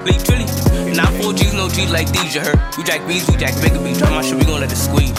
Leak Trilly. Not 4 G's, no G's like these, you heard. We jack B's, we jack bigger beats. Try my shit, we gon' let it squeeze.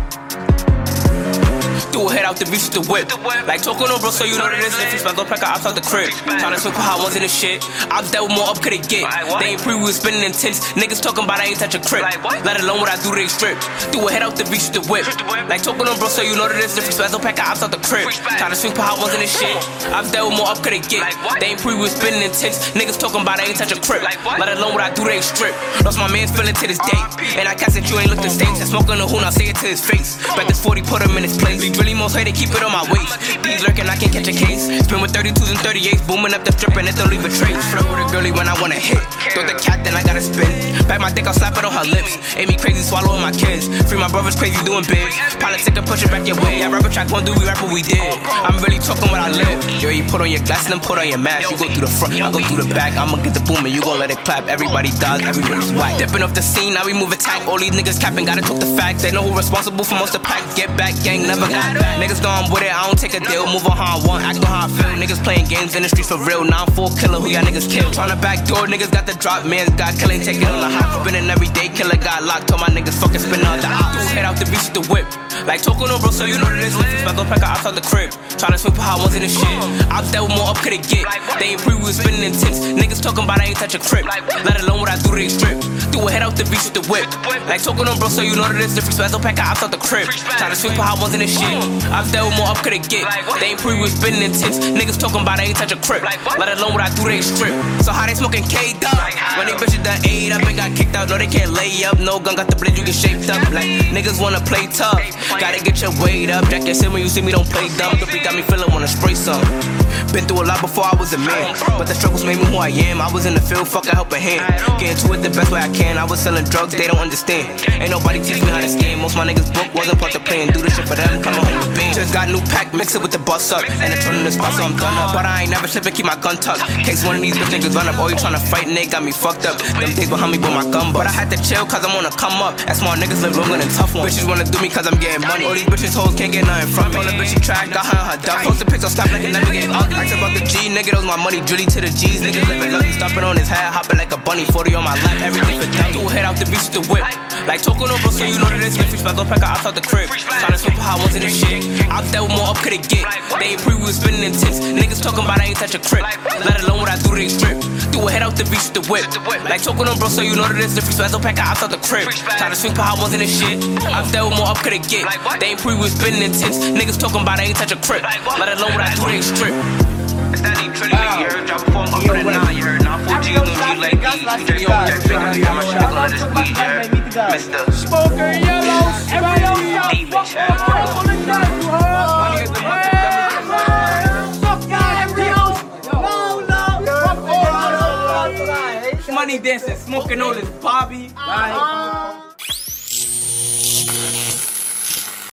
Threw a head out the beach with the whip. Like talking on bro, so you know that it's different. Spaz gon' pack her outside the crib. Tryna swim for hot ones in the shit. Ops that with more up could it get. They ain't pre, we was spinning intense. Niggas talking about I ain't touch a crib. Let alone what I do, they strip. Threw a head out the beach with the whip. Like talking on bro, so you know that it's different. Spaz gon' pack her outside the crib. Tryna swim for hot ones in the shit. Ops that with more up could it get. They ain't pre, we was spinning intense. Niggas talking about I ain't touch a crib. Let alone what I do, they strip. Lost my man's feeling to this day. And I guess that you ain't look the same. Said smoking the hoon, I say it to his face. Bet this 40 put him in his place. Really most hate to keep it on my waist. These lurking, I can't catch a case. Spin with 32s and 38s, booming up the strip and it don't leave a trace. Flirt with a girlie when I wanna hit. Throw the cat, then I gotta spin. Back my dick, I'll slap it on her lips. Ain't me crazy, swallowing my kids. Free my brothers crazy, doing big. Politic and push it back your way. I rap a track, one do we rap what we did. I'm really talking what I live. Yo, you put on your glasses and put on your mask. You go through the front, I go through the back. I'ma get the boom and you gon' let it clap. Everybody dies, everybody's whack. Dipping off the scene, now we move attack. All these niggas capping, gotta talk the facts. They know who responsible for most of the pack. Get back, gang, never got back. Niggas know I'm with it, I don't take a deal. Move on how I want, act on how I feel. Niggas playing games in the streets for real. 9-4 killer, who y'all niggas kill? Tryna backdoor, niggas got the drop. Man's got killing, taking on the hop. Spinning every day, killer got locked. Told my niggas fucking spin out the op. Head out the beach with the whip. Like talking on bro, so you know that it's lit. Spaz gon' pack her outside the crib. Tryna swim for hot ones in the shit. Ops that with more up could it get. They ain't pre, we was spinning intense. Niggas talking about I ain't touch a crib. Let alone what I do, they strip. Threw a head out the beach with the whip. Like talking on bro, so you know that it's different. Spaz gon' pack her outside the crib. Tryna swim for hot ones in the shit. Ops that with more up could it get. They ain't pre, we was spinning intense. Niggas talking about I ain't touch a crib. Let alone what I do, they strip. So how they smoking K-Dub? When they bitches done ate up and got kicked out. No, they can't lay up. No gun, got the blade, you get shaped up. Like niggas wanna play tough. Gotta get your weight up. Jack your shit when you see me, don't play dumb. The freak got me feeling wanna spray some. Been through a lot before I was a man, but the struggles made me who I am. I was in the field, fuck a helping hand. Getting to it the best way I can. I was selling drugs, they don't understand. Ain't nobody teach me how to scam. Most my niggas book wasn't part to plan. Do this shit for them, coming home with beans. Just got new pack, mix it with the bus up. And it's turning the spot, so I'm done up. But I ain't never slipping, keep my gun tucked. Case one of these bitch niggas run up. Oh, you tryna fight, and they got me fucked up. Them days behind me with my gun, but I had to chill, cause I'm on a come up. That small niggas live longer than tough ones. Bitches wanna do me cause I'm getting money. All these bitches hoes can't get nothing from me. All the bitches track, got her on her duck. Post the pics, I'll stop like it never get ugly. Ask about the G, nigga, those my money. Drilly to the G's, niggas living lucky. Stopping on his head, hopping like a bunny. 40 on my lap, everything for dummy. Threw a head out the beach with the whip. Like talking on bro, so you know that it's different. Spaz gon' pack her outside the crib. Tryna swim for hot ones in the shit. Ops that with more up could it get. They ain't pre, we was spinning intense. Niggas talking about I ain't touch a crib. Let alone what I do, they strip. Threw a head out the beach with the whip. Like talking on bro, so you know that it's different. Spaz gon' pack her outside the crib. Tryna swim for hot ones in the shit. Ops that with more up could it get. They ain't pre, we was spinning intense. Niggas talking about I ain't touch a crib. Let alone what I do, they strip. It's that Leak Trilly, you heard, drop a form up for the 9, you heard, now 4 G's, no G like these, we just jack bigger, you heard, my shit gon' let it squeeze, you heard, Mr. Smoking yellow, every fuck on the gun, you heard? Money dancing, smoking all this Bobby.